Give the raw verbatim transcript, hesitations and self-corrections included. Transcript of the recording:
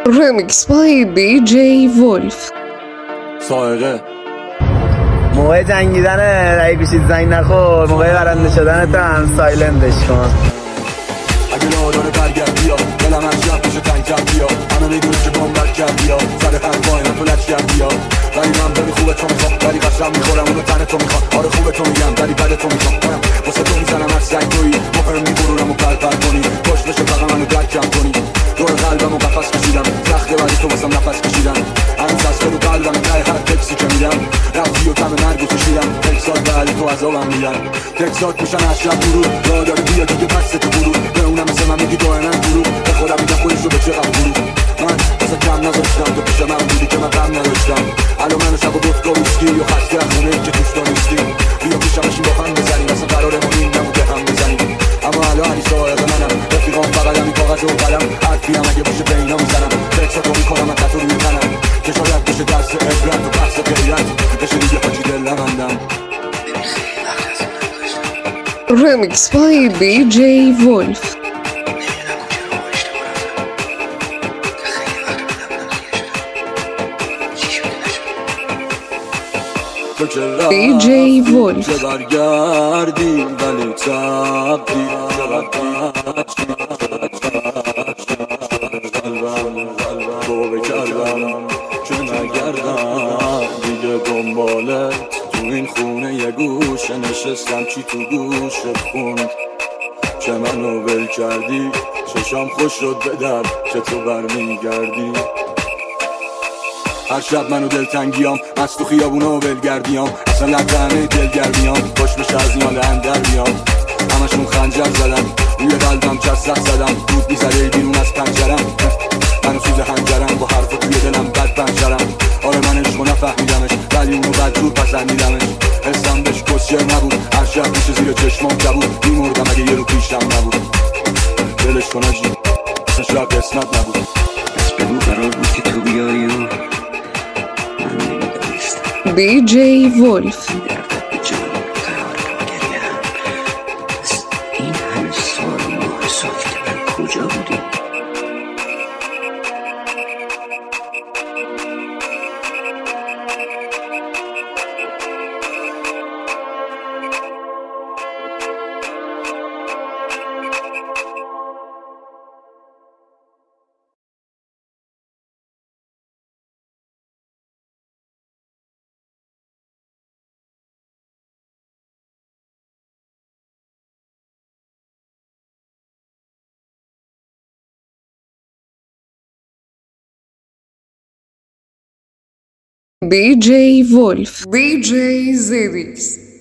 Remix by بی جی ولف. سائقه موقع جنگیدنه اگه گوشید زنگ نخور، موقع برنده شدنت هم سایلندش کن. اگه راه داره برگرد بیا، دلم از شب بشه تنگ کرد بیا، همه میدونی که بمبرد کرد بیا، سر خند پایینم تو لچ کرد بیا. ولی من بری خوبه تو میخوام، ولی قسم میخورم اونو تن تو میخوام. آره خوبه تو میگم ولی بده تو میخوام، واسه تو میزنم هر سنگ تویی، مهم میبرونم و پر پر کنی، پاش بشه فقط منو درکم کنی. دور قلبم و قفص کشیدم، سخته ولی تو واسم نفس کشیدم. هنوز از رو قلبم تای هر تکسی که میدم، رفتی و تم مرگو کشیدم. تکسات بعد تو عذابم میدن، تکسات میشن از شب برو. راه داری بیا دیگه پس تو برو، به اونم مثل من میگی دائما برو. به خودم میگم خودش رو به چقدر برو. من واسه کم نذاشتم تو پیش من بودی که من غم نداشتم. الان منو شب و دوت و ویسکی و خسته از خونه که توش دانستی. بیا پیشم بشین با هم بزنیم، اصلا قرارمون این نبوده هم بزنیم. اما الان علی سائقه منم، رفیقام فقط همین کاغذ و قلم. حرفی هم اگه باشه به اینا میزنم، تکساتو میکنم من تطور میکنم، که شاید بشه درس عبرت و بحث غیرت، بشه دیگه حاجی دل نبندم. Remix by بی جی ولف. بی جی ولف. برگردی ولی تبدیل تو بکردم چون نگردم دیگه دنبالت. تو این خونه یه گوشه نشستم چی تو گوشت خوند، چه منو ول کردی چشام خوش شد به در که تو برمیگردی. هر شب منو دلتنگیام از تو خیابونا و ولگردیام، اصلا لطنه دلگردیام خوش بشه از این حال اندر بیام. همشون خنجر زدن روی قلبم چسرق زدم، دود میزده بیرون از پنجرم. منو سوز هنجرم با حرف توی دلم بد پنجرم. آره من عشقو نفهمیدمش ولی اونو بد جور پسندیدمش. حسم بهش کسیر نبود، هر شب میشه زیر چشمام کبود. میمردم اگه یه رو پیشم نبود. دلش کن آجی اصلا شاید قسمت نبود. بس بگو قرار بود که تو بیایی و بی جی ولف. این همه سال ماه ساکت من کجا بودی؟ بی جی ولف. بی جی زیدیکس.